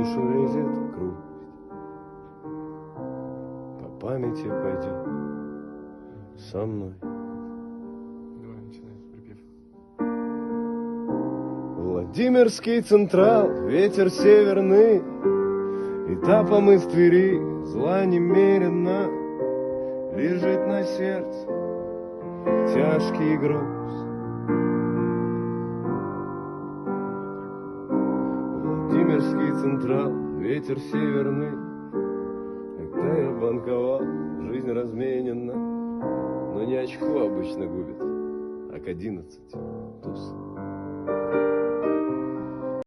душу лезет грусть, по памяти пойдет со мной. Давай, начинай припев. Владимирский Централ, ветер северный, этапом из Твери зла немерено лежит на сердце тяжкий груз. Владимирский Централ, ветер северный, когда я банковал, жизнь разменена, но не очко обычно губит, а к 11 туз.